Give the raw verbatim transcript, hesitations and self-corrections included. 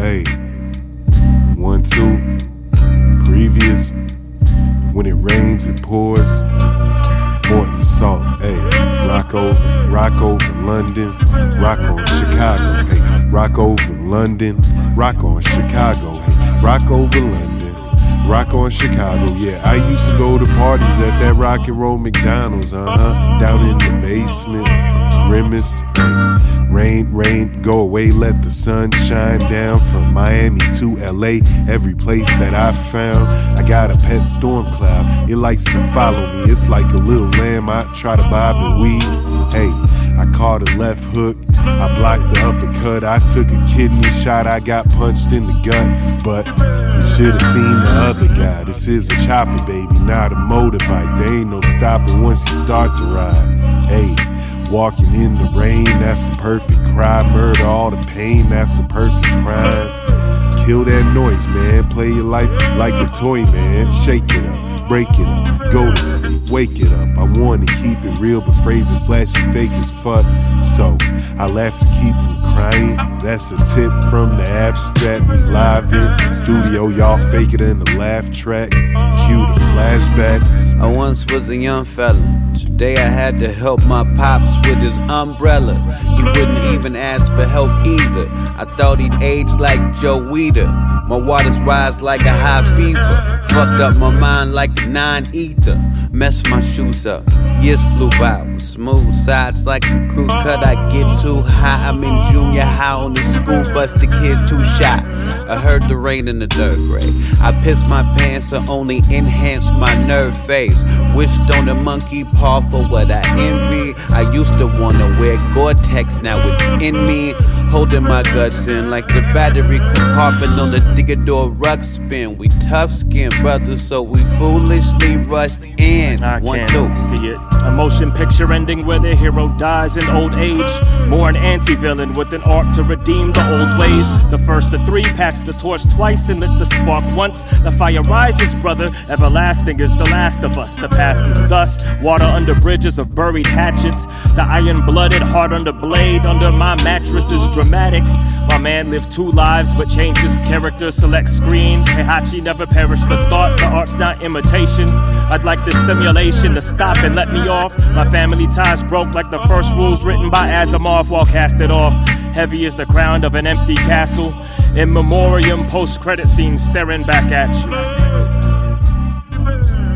hey. One, two, previous. When it rains, it pours. Morton Salt, hey. Rock over, rock over London. Rock on Chicago, hey. Rock over London. Rock on Chicago, hey. Rock over London. Rock on Chicago, yeah. I used to go to parties at that rock and roll McDonald's, uh-huh. Down in the basement, Grimace, hey. Rain, rain, go away, let the sun shine down. From Miami to L A, every place that I found. I got a pet storm cloud, it likes to follow me. It's like a little lamb, I try to bob and weave. Hey, I caught a left hook, I blocked the uppercut. I took a kidney shot, I got punched in the gut. But you should've seen the other guy. This is a chopper, baby, not a motorbike. There ain't no stopping once you start to ride. Hey, walking in the rain, that's the perfect crime. Murder all the pain, that's the perfect crime. Kill that noise, man. Play your life like a toy, man. Shake it up, break it up, go to sleep, wake it up. I wanna keep it real, but phrasing flashy fake as fuck. So I laugh to keep from crying. That's a tip from the abstract. We live in studio, y'all fake it in the laugh track. Cue the flashback. I once was a young fella. Today I had to help my pops with his umbrella. He wouldn't even ask for help either. I thought he'd age like Joe Weider. My waters rise like a high fever. Fucked up my mind like a nine-ether. Messed my shoes up. Years flew by with smooth sides like a crew cut. I get too high. I'm in junior high on the school bus. The kids too shy. I heard the rain in the third grade. I pissed my pants to only enhance my nerve phase. Wished on a monkey paw for what I envy. I used to wanna wear Gore-Tex, now it's in me. Holding my guts in like the battery compartment on the Digador rug spin. We tough skinned brothers, so we foolishly rushed in. I One, can't two. see it. A motion picture ending where the hero dies in old age. More an anti-villain with an arc to redeem the old ways. The first of three patched the torch twice and lit the spark once. The fire rises, brother. Everlasting is the last of us. The past is thus. Water under bridges of buried hatchets. The iron-blooded heart under blade. Under my mattress is dramatic. My man lived two lives but changed his character. Select screen. Heihachi never perished the thought. The art's not imitation. I'd like this simulation to stop and let me off. My family ties broke like the first rules written by Asimov while casted off. Heavy as the crown of an empty castle. In memoriam, post-credit scene staring back at you.